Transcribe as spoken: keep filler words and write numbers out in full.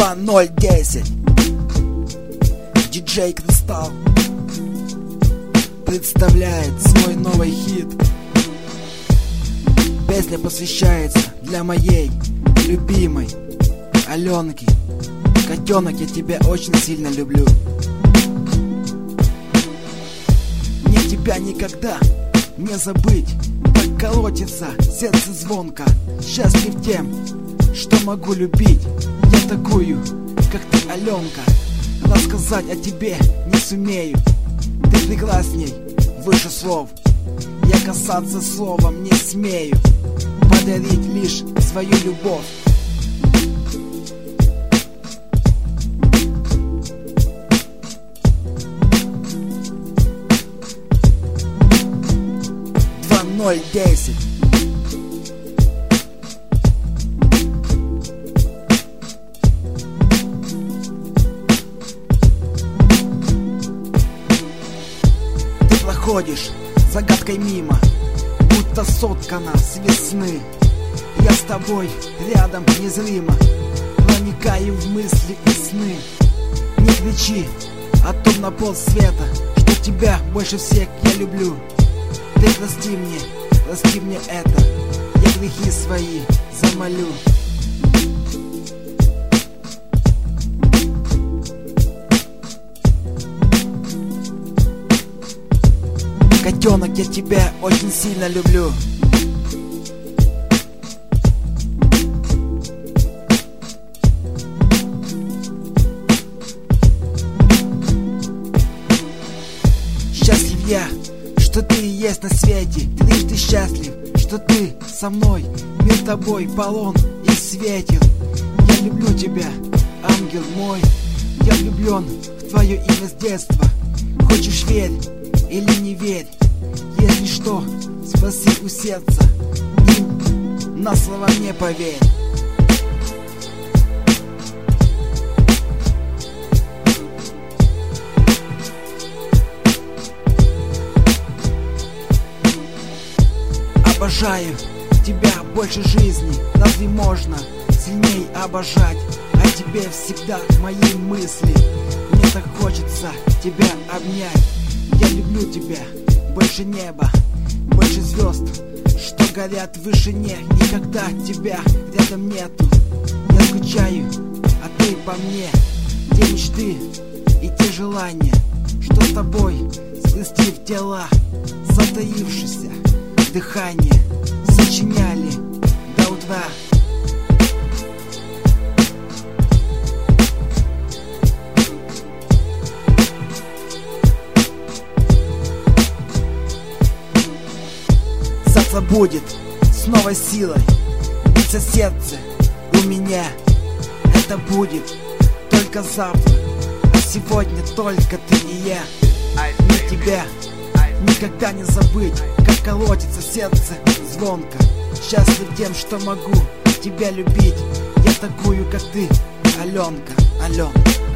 два ноль десять. Диджей Кристалл представляет свой новый хит. Песня посвящается для моей любимой Аленки. Котенок, я тебя очень сильно люблю. Мне тебя никогда не забыть. Так колотится сердце звонко. Счастлив тем, что могу любить я такую, как ты, Аленка. Рассказать о тебе не сумею. Ты прекрасней, выше слов. Я касаться словом не смею. Подарить лишь свою любовь. два ноль десять. Ты проходишь загадкой мимо, будто соткана с весны. Я с тобой рядом незримо проникаю в мысли и сны. Не кричи о том на полсвета, что тебя больше всех я люблю. Ты прости мне, прости мне это, я грехи свои замолю. Котенок, я тебя очень сильно люблю. Счастлив я, что ты есть на свете. Трижды счастлив, что ты со мной. Мир тобой полон и светил. Я люблю тебя, ангел мой. Я влюблен в твое имя с детства. Хочешь, верь или не верь. Если что, спроси у сердца, и на слова не поверь. Обожаю тебя больше жизни. Разве можно сильней обожать? О тебе всегда мои мысли. Мне так хочется тебя обнять. Я люблю тебя больше неба, больше звезд, что горят в вышине. Никогда тебя рядом нету. Я скучаю, а ты по мне. Те мечты и те желания, что с тобой, сплестив тела, затаившееся дыхание, сочиняли до утра. Завтра будет с новой силой биться сердце у меня. Это будет только завтра, а сегодня только ты и я. Мне тебя никогда не забыть, как колотится сердце звонко. Счастлив тем, что могу тебя любить. Я такую, как ты, Аленка, Аленка.